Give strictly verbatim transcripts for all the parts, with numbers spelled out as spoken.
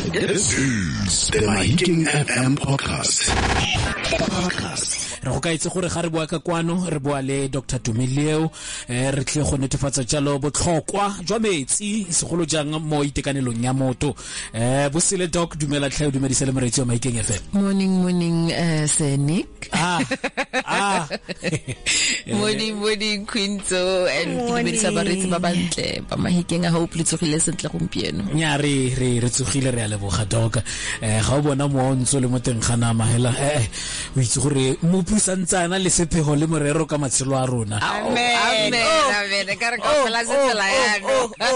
This is the Mahikeng F M podcast. Podcast. Re go ka itse gore ga re bua ka kwano re bua le Doctor Tumileo eh re tle go netefatsa jalo botlhokwa jwa metsi segolo jang mo itekanelong ya motho eh bo sele doc dumela tlhae dumedisa le moretsi wa Mahikeng F M. Morning morning uh, Sir Nick. Ah ah morning morning Quinto and dumedisa baretsi ba bantle ba Mahikeng. I hope le tsogile sentle gompieno. nya re re re tsogile re a leboga doc eh ga o bona mo ntso le moteng gana mahela eh o itse gore mo pusantsana le sephego le morero ka matshelo a rona. Amen amen ka re ka fela setsela ya no.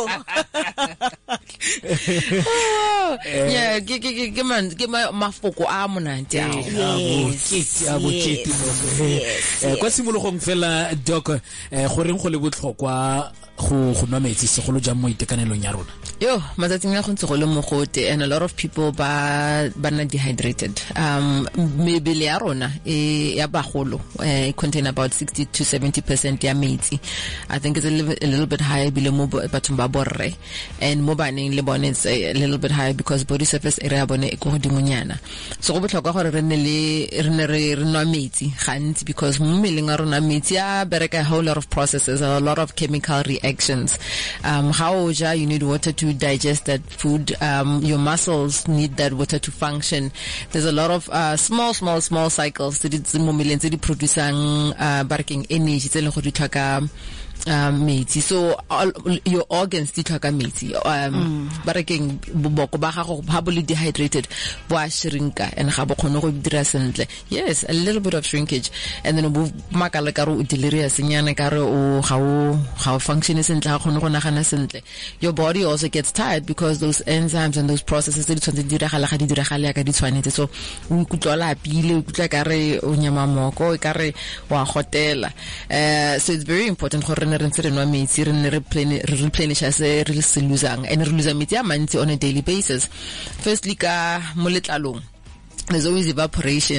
Yeah ke ke ke man ke mafoko a monate a yes a bokete eh kwa simologong fela doc eh goreng go le botlhokwa go go nwa metsi segolo jang mo itekanelong ya rona. Yo matsatsing a go ntse go le mogote and a lot of people ba ba na dehydrated. Um mebele ya rona e ya bagolo eh contain about sixty to seventy percent ya metsi. I think it's a little, a little bit high below mo bathong ba borre and mo baneng le bone it's a little bit high because body surface area bone e go godimonyana. So go botlhokwa gore re ne le re ne re nwa metsi gantsi because mo meleng a rona metsi a bereka a whole lot of processes, a lot of chemical reactions. Um how you need water to digest that food. Um your muscles need that water to function. There's a lot of uh small small small cycles that it's mo meleng tse di producing uh barking energy tse le go di tlhoka um metsi. So all your organs di tlhoka metsi. Um barking boboko ba gago ba bo le dehydrated bo a shrinka and ga bo khone go dira sentle. Yes, a little bit of shrinkage and then bo makala ka ro delirious nyana ka re o ga o ga o function sentle ga khone go nagana sentle. Your body also gets tired because those enzymes and those processes di tshwanetse di diragala ga di diragala ka di tshwanetse. So o ikutlola pile o ikutla ka re o nyama moko ka re wa hotela. Uh so it's very important gore re re ntse re nwa metsi re ne re replenish se re se losang and re lose metsi a mantsi on a daily basis. Firstly ka mo letlalong there's always evaporation.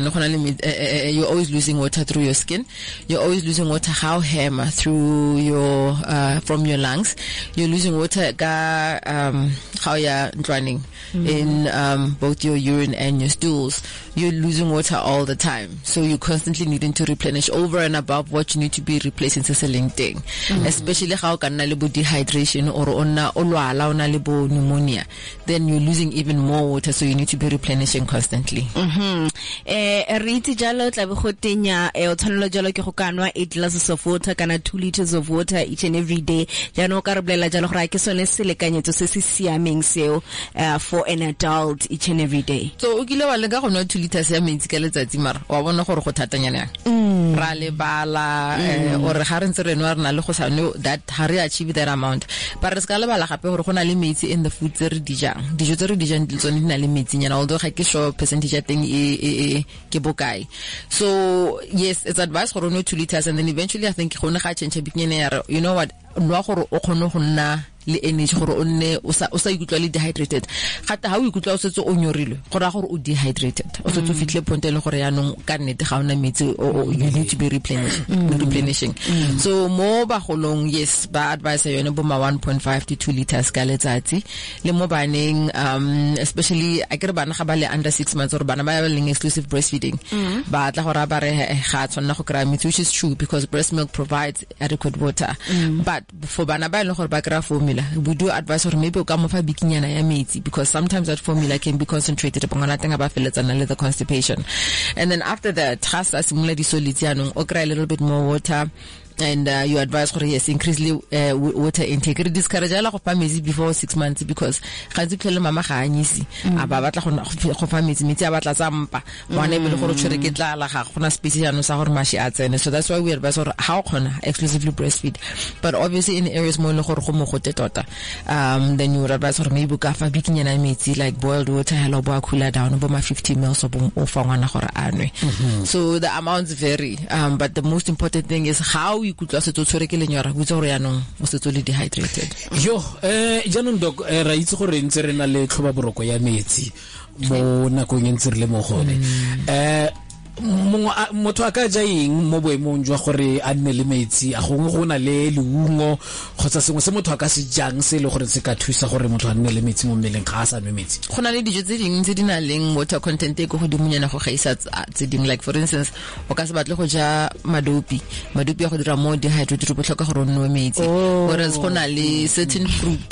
You're always losing water through your skin. You're always losing water how hammer through your uh from your lungs. You're losing water ga um how you're running mm-hmm. in um both your urine and your stools. You're losing water all the time. So you're constantly needing to replenish over and above what you need to be replacing se seleng teng. Especially how kana le bo dehydration or ona olwala ona le bo pneumonia. Then you're losing even more water, so you need to be replenishing constantly. Mhm. Eh riti jalo tla be go tenya e o tshwanela jalo ke go kanwa eight glasses of water kana two liters of water each and every day. Jano ka re blela jalo gore ke sone se lekanyetso se se siameng seo uh, for an adult each and every day. So o kile wa le ka go nwa two liters ya metsi ka letsatsi mara wa bona gore go thatanyana yang. Ra le bala or ga re ntse re nwa rena le go sa no that ha re achieve that amount. But re ska le bala gape gore go na le metsi in the food tse re dijang. Dijo tse re dijang di tsone di na le metsi nyana although ga ke sure percentage thing e ke bokai. So yes, it's advice for no two liters and then eventually I think go ne ga change bikinyana you know what nwa gore o kgone go nna le energy gore o nne o sa o sa ikutla le dehydrated. Gata ha o ikutla o setse o nyorilwe go ra gore o dehydrated o setse fitle point le gore ya nong ka nnete ga ona metsi you need to be replenishing mm. replenishing mm. So mo ba golong yes ba advice yone bo ma one point five to two liters ka letsatsi le mo baneng um especially a ke re bana ga ba le under six months or bana ba ba leng exclusive breastfeeding mm. ba tla gore ba re ga tsonna go kra metsi, which is true because breast milk provides adequate water mm. but for bana ba le gore ba kra formula we do advise or maybe o ka mo fa bikinyana ya metsi because sometimes that formula can be concentrated upon ngwana tenga ba feletsana le the constipation. And then after that trasa simula di solids yanong o kry a little bit more water and uh, you advise for yes increase uh, water intake. Re discourage la go fa metsi before six months because gantsi tlhele mama ga anyisi a ba batla go fa metsi metsi a batla tsampa bona be le go tshwere ke tlala ga gona space ya no sa gore mashi a tsene. So that's why we advise or how khona exclusively breastfeed, but obviously in areas mo le gore go mo go tetota um then you would advise or maybe ka fa bikinyana metsi like boiled water hello bo cooler down bo ma fifty mils of o fa ngwana gore anwe. So the amounts vary um but the most important thing is how you could also tshwere ke lenyora go tsore yanong o se tsole dehydrated. Yo eh janong doc ra itse gore ntse re na le tlhoba boroko ya metsi mo nakong ntse re le mo gone eh motho a ka ja eng mo boemong jwa gore a nne le metsi a gongwe go na le leungo kgotsa sengwe se motho a ka se jang se le gore se ka thusa gore motho a nne le metsi mo mmeleng ga a sa nwe metsi go na le dijo tse dingwe tse di na leng water content e go godimonyana go gaisa tse dingwe like for instance o ka se batle go ja madopi madopi a go dira mo dehydrated bo tlhoka gore o nwe metsi whereas go na le certain fruit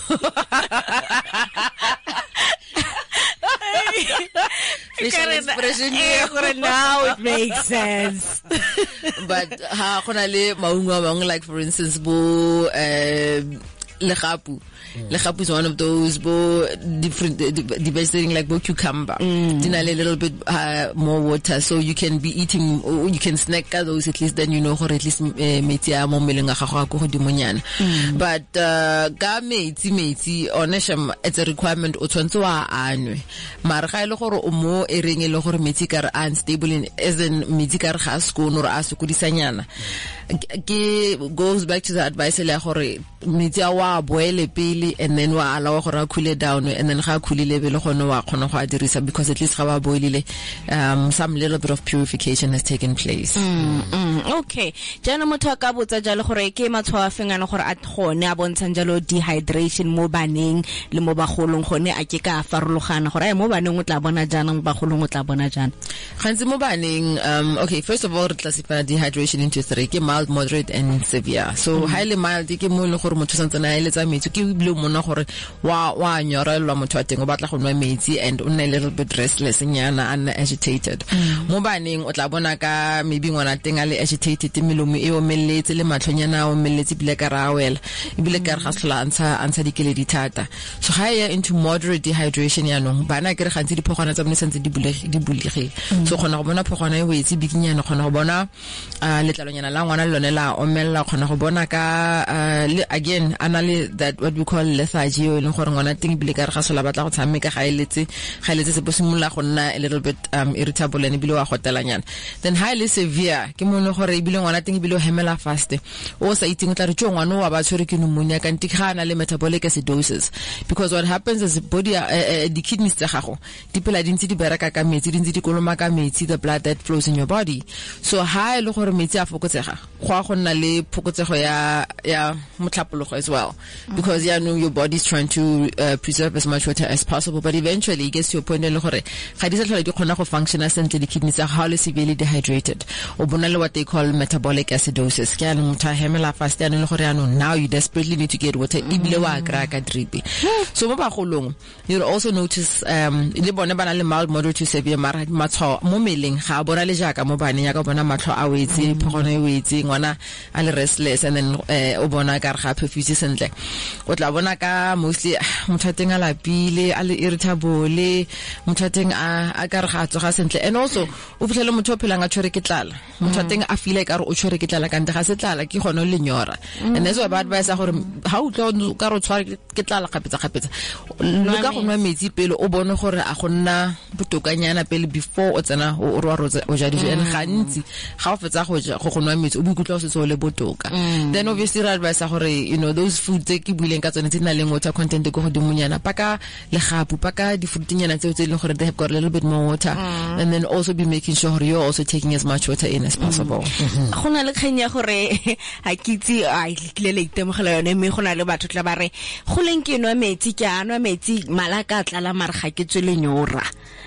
expression now it makes sense but ha gona le maungo a mangwe like for instance bo eh legapu legapu is one of those bo different the best thing like bo cucumber mm. a little bit uh, more water so you can be eating or you can snack those at least then you know gore at least metsi a mo meleng ga gago go dimonyana but uh, ga metsi metsi onesham it's a requirement o tshwantse wa anwe mara ga ile gore o mo ereng ile gore metsi ka re unstable in as in metsi ka re ga sko no re a sokodisanyana ke goes back to the advice le gore metsi a wa boele pele and then wa allow gore a cool down and then ga coolile be le gone wa khona go a dirisa because at least ga ba boilile um some little bit of purification has taken place mm, mm, okay jana motho ka botsa jalo gore ke matshwao a fengana gore a gone a bontshang jalo dehydration mo baneng le mo bagolong gone a ke ka farologana gore ai mo baneng o tla bona jana mo bagolong o tla bona jana gantsi mo baneng um okay first of all re classify dehydration into three ke mild moderate and severe so mm. highly mild ke mo le gore motho santsana a eletsa metsi ke bile mona gore wa wa nyorelwa motho a teng o batla go nwa metsi and o nna a little bit restless nyana and agitated mo baneng o tla bona ka maybe ngwana teng a le agitated melomo e omelletse le matlhonyana o melletse bile ka rawela e bile ka re ga sela antsha antsha dikele di thata so higher into moderate dehydration ya no bana ke re gantsi diphogwana tsa bone sentse di bulege di bulegile so khona go bona phogwana e wetse bikinyana khona go bona letlalonyana la ngwana le lone la omella khona go bona ka again anale that what we call lethargy o le gore ngwana ting bile ka re ga sola batla go tshameka ga eletse ga eletse se bosimolola go nna a little bit um irritable and bile wa gotelanyana then highly severe ke mo le gore bile ngwana ting bile o hemela fast o sa iting tla re tšo ngwana wa ba tshwere ke pneumonia ka ntikgana le metabolic acidosis because what happens is the body uh, uh, the kidneys tsa gago di pela dintsi di bereka ka metsi dintsi di koloma ka metsi the blood that flows in your body so ha ile gore metsi a fokotsega go a go nna le fokotsego ya ya motlhapologo as well because you know your body is trying to uh, preserve as much water as possible but eventually it gets to a point le gore ga di sa tlhola di khona go function sentle di kidneys are highly severely dehydrated o bona le what they call metabolic acidosis ke ano motho hemela fast ano le gore ano now you desperately need to get water ibile wa kra ka drip so mo ba golong you also notice um le bona bana le mild moderate to severe mara matshwao mo meleng ga bona le jaka mo bana ya ka bona matlho a wetse phogona e wetse ngwana a le restless and then o bona ka re ga phefuse sentle o tla bona ka mostly mothateng a lapile a le irritable mothateng a a ka re ga tsoga sentle and also o fitlhele motho o phelang a tshwere ke tlala mothateng a feel like a re o tshwere ke tlala ka ntle ga se tlala ke gone le nyora and that's why ba advise gore ha o tlo ka re o tshware ke tlala gapetsa gapetsa lo ka go nwa metsi pele o bone gore a go nna botokanyana pele before o tsena o rwa rotse o ja dijo and gantsi ga o fetsa go ja go nwa metsi o bukutla o se tso le botoka then obviously ra advise gore you know those foods tse ke buileng ka tsone tse na leng water content go godimonyana paka le gapu paka di fruitinyana tse tse leng gore they have got a little bit more water mm. and then also be making sure you're also taking as much water in as possible gona le khanya gore ha kitsi ai le le itemogela yone me gona le batho tla ba re go leng ke nwa metsi ke anwa metsi malaka tlala mara ga ke tswe le nyora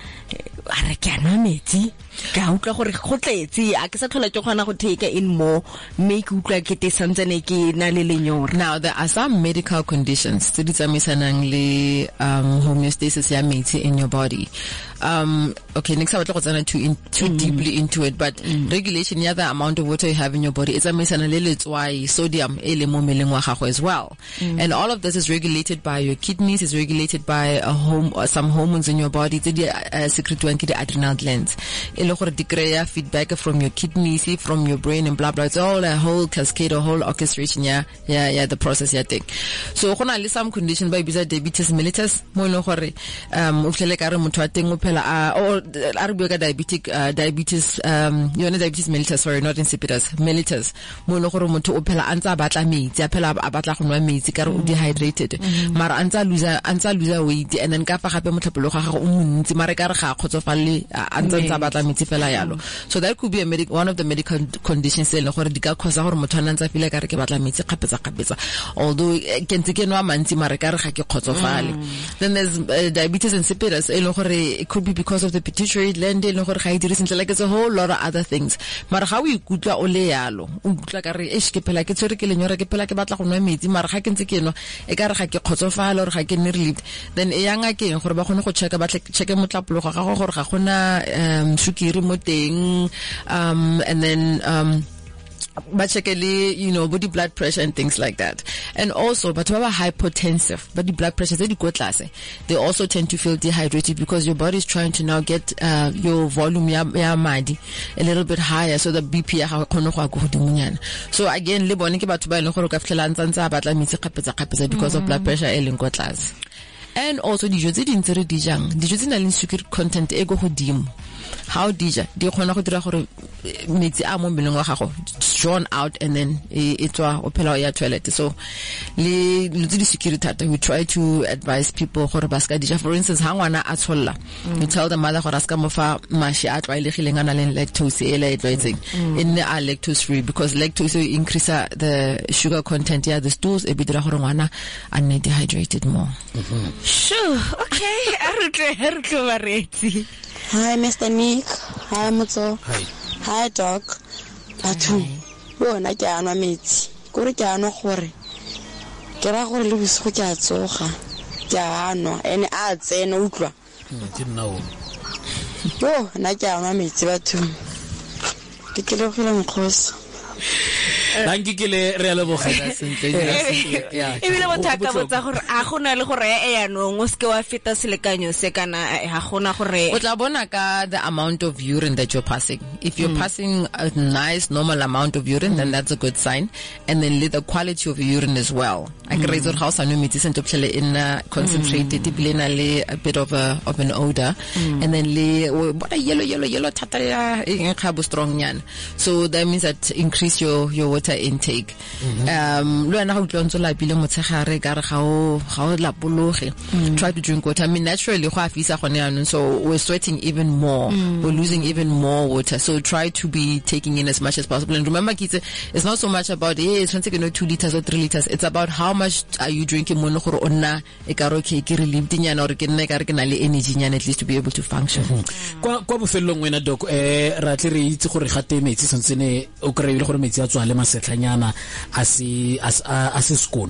a re ke anwa metsi ka utlwa gore go tletse a ke sa tlhola ke gona go take in more make utlwa ke te santsane ke na le lenyora now there are some medical conditions tse di tsamaisanang le um homeostasis ya metsi in your body um okay next I want to go too, in, too mm. deeply into it but mm. regulation ya the amount of water you have in your body it's tsamaisana le letswai sodium e le mo meleng wa gago as well mm. and all of this is regulated by your kidneys is regulated by a home or some hormones in your body tse di uh, secretwang ke the adrenal glands e le gore di kry feedback from your kidneys from your brain and blah blah it's all a whole cascade a whole orchestration yeah yeah yeah the process ya take so gona le some condition ba bisa diabetes mellitus mo le gore um o tlele ka re motho a teng o phela or a re bua ka diabetic uh, diabetes um yone diabetes mellitus sorry not insipidus mellitus mo le gore motho o phela antsa batla metsi a phela a batla go nwa metsi ka re o dehydrated mara antsa loser antsa loser weight and then ka fa gape motlhapologo ga go o montsi mara ka re ga khotsofalle antsa ntsa batla metsi fela yalo. So that could be a medic one of the medical conditions e le gore di ka cause gore motho a ntse file ka re ke batla metsi kgapetsa kgapetsa, although ke ntse ke nwa mantsi mare ka re ga ke khotsofale. Then there's uh, diabetes insipidus e le gore it could be because of the pituitary gland e le gore ga e dire sentle, like it's a whole lot of other things. Mara ga o ikutla o le yalo o ikutla ka re e ke phela ke tsere ke lenyora ke phela ke batla go nwa metsi mara ga ke ntse ke nwa e ka re ga ke khotsofala or ga ke nne relieved, then e yanga ke gore ba gone go checka ba checke motlapologo ga go gore ga gona um sukiri mo teng, um and then um but you know, body blood pressure and things like that. And also, but who are hypotensive, body blood pressure, they also tend to feel dehydrated because your body is trying to now get uh, your volume a little bit higher, so the B P. So again, because of blood pressure. And also, the jodi di ntse re di jang, di jodi na le sukiri content e go godimo. How dija di khona go dira gore metsi a mo mmeleng wa gago drawn out and then e tswa o phela ya toilet. So le le di security, we try to advise people gore ba ska dija. For instance, ha ngwana a tsholla, you tell the mother gore ska mo fa mashi a tlwaelegileng ana le lactose e le tlwaetseng in a lactose free, because lactose increase the sugar content ya the stools e bidira gore ngwana a nne dehydrated more. Sure, okay. Arutle arutle vareti. Hi, Mister Nick. Hi, Motso. Hi. Hi, Doc. Batho. Bona ke anwa metsi. Gore ke anwa gore. Ke ra gore le bosigo ke a tsoga. Ke anwa ene a tsena utlwa. Ke nna o. Yo, na ke anwa metsi batho. Ke tle go le mkhosa. Danki ke le re le bogela sentle ya e bile bothata botsa gore a gona le gore e ya no ngo ske wa feta selekanyo se kana ha gona gore o tla bona ka the amount of urine that you're passing. If you're mm. passing a nice normal amount of urine, mm. then that's a good sign. And then the quality of your urine as well. I can raise your house and metsi sento pele in concentrated mm. a bit of a of an odor, mm. and then le what a yellow yellow yellow tataya in khabo strong yan. So that means that increase your your water intake. Um lo na go tlontsho la pile motshegare ka re ga o ga o lapologe. Try to drink water. I mean naturally go afisa gone yanong, so we're sweating even more, mm. we're losing even more water, so try to be taking in as much as possible. And remember kids, it's not so much about hey it's you know two liters or three liters, it's about how much are you drinking mo gore onna e ka ro ke ke relieved nyana or ke nne ka re ke na le energy nyana at least to be able to function. Kwa kwa bofelong wena doc eh ra tle re itse gore ga te metsi sentse ne o kry ile gore metsi a tswa le masetlanyana a se a se sekolo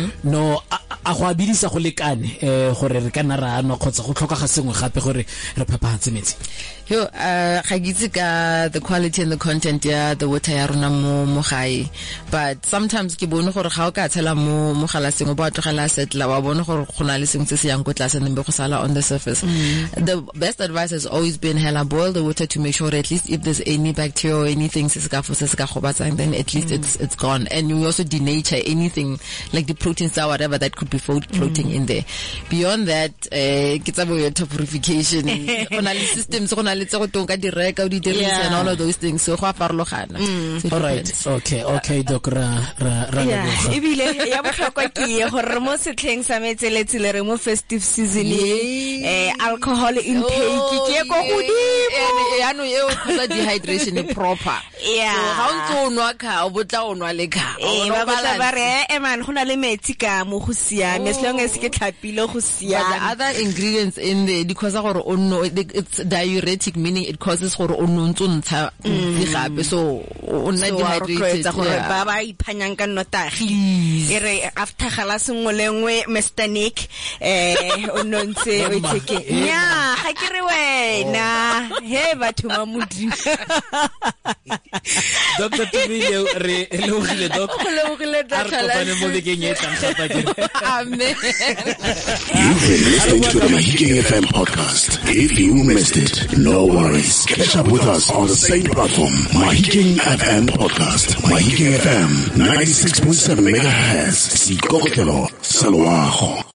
no a go abidisa go lekane eh gore re kana ra no khotsa go tlhoka ga sengwe gape gore re phaphatse metsi. Yo uh ga gitse ka the quality and the content ya the water ya rona mo mo gae, but sometimes ke bone gore ga o ka tshela mo mo gala sengwe ba tlogela setla wa bone gore gona le sengwe se se yang go tlase nne go sala on the surface. Mm. The best advice has always been hella boil the water to make sure at least if there's any bacteria or anything se se ka fosa se ka gobatsang, then at least mm. it's it's gone. And you also denature anything like the proteins or whatever that could be floating mm. in there. Beyond that, eh ke tsa bo water purification ona le systems gona le tse go tonka di reka o di dirisa and all of those things, so go a farologana. All right, okay okay doc ra ra ra yeah e bile ya botlhokwa ke ye gore mo setlheng sa metseletse le re mo festive season eh alcohol intake ke go godimo ya no e o tsa dehydration proper. Yeah, so ga o ntse o nwa ka o botla o nwa le ka e ba ba ba re e man gona le metsi ka mo go sia me selong e se ke tlhapile go sia. The other ingredients in there because gore o no it's diuretic, meaning it causes gore o no ntse ntsha di gape, so o nna dehydrated gore ba ba iphanyang ka notagi e re after gala sengwe lengwe Mister Nick eh o no ntse o iteke nya ga ke re wena he batho ba modi. Doctor Tumile re logile doc logile dokala mo bekeng e tlang ga pa ke amen. You've been listening to the Mahikeng F M podcast. If you missed it, no worries. Catch up with us on the same platform. Mahikeng F M podcast. Mahikeng F M ninety-six point seven megahertz. Sikokelo Salwago.